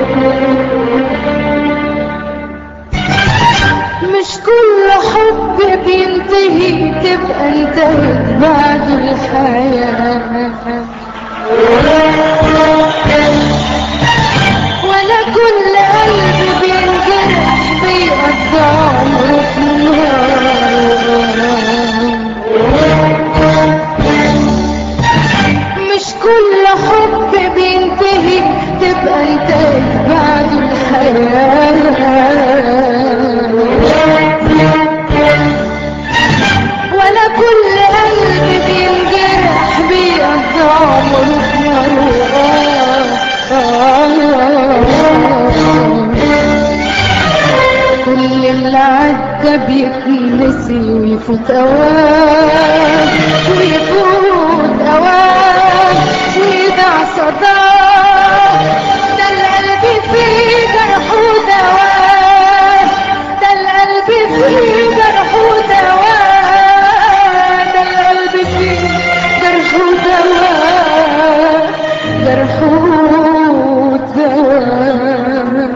مش كل حب بينتهي تبقى انتهت بعد الحياة، ولا كل قلب بينجرح بيقضى عمره في النار. مش كل حب بينتهي تبقى انتهت بعد الحياة، ولا كل قلب بينجرح بيقضى عمره في نار. كل اللي عدى بيتنسي ويفوت اوان ويفوت اوان ويضيع صداه. ده القلب فيه جرح ودوان، ده القلب فيه جرح ودوان، ده القلب فيه جرح ودوان، جرح ودوان.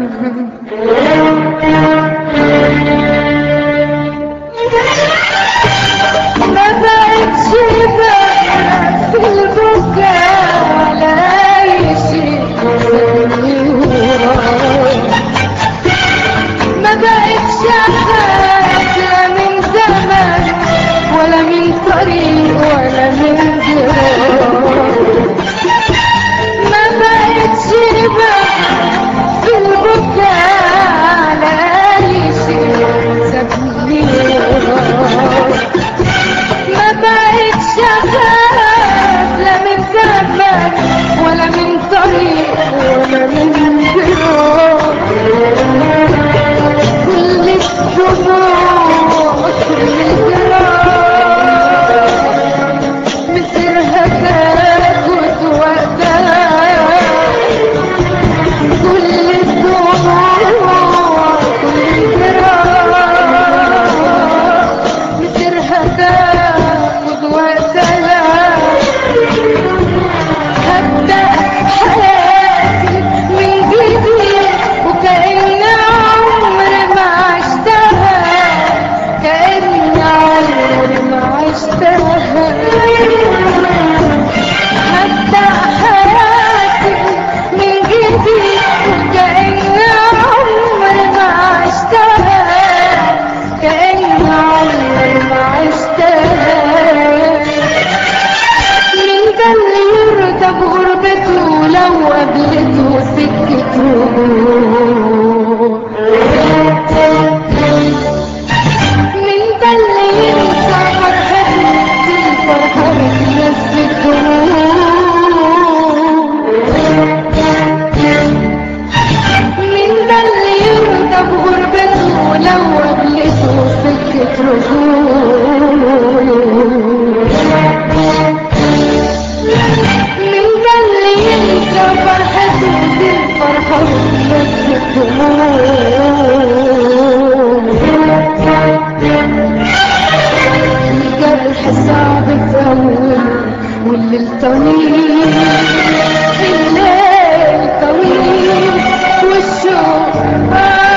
ما بقتش بقى في البكاء على اي شيء سابني وراي. ما بقتش اخاف لا من زمن ولا من طريق ولا من جراح. ما بقتش بقى في البكاء على اي شيء سابني وراي. ما بقتش اخاف لا من زمن ولا من طريق ولا من جراح. كل الدموع كل الجراح مصيرها تاخد وقتها. كل الدموع كل الجراح مصيرها تاخد وقتها. هبدأ حياتي من جديد وكأن عمري ما عشتها، كأن عمري ما عشتها. هبدأ حياتي من جديد وكأن عمري ما عشتها، كأن عمري ما عشتها. مين ده اللي يرضى بغربته لو قابلته سكة رجوع؟ مين ده اللي ينسى فرحته الفرحة بتنسي الدموع؟ مين ده اللي يرضى بغربته لو قابلته سكة رجوع؟ مين ده اللي ينسى فرحته دي الفرحة بتنسي الدموع؟ الجرح صعب في أوله والليل طويل، الليل طويل والشوق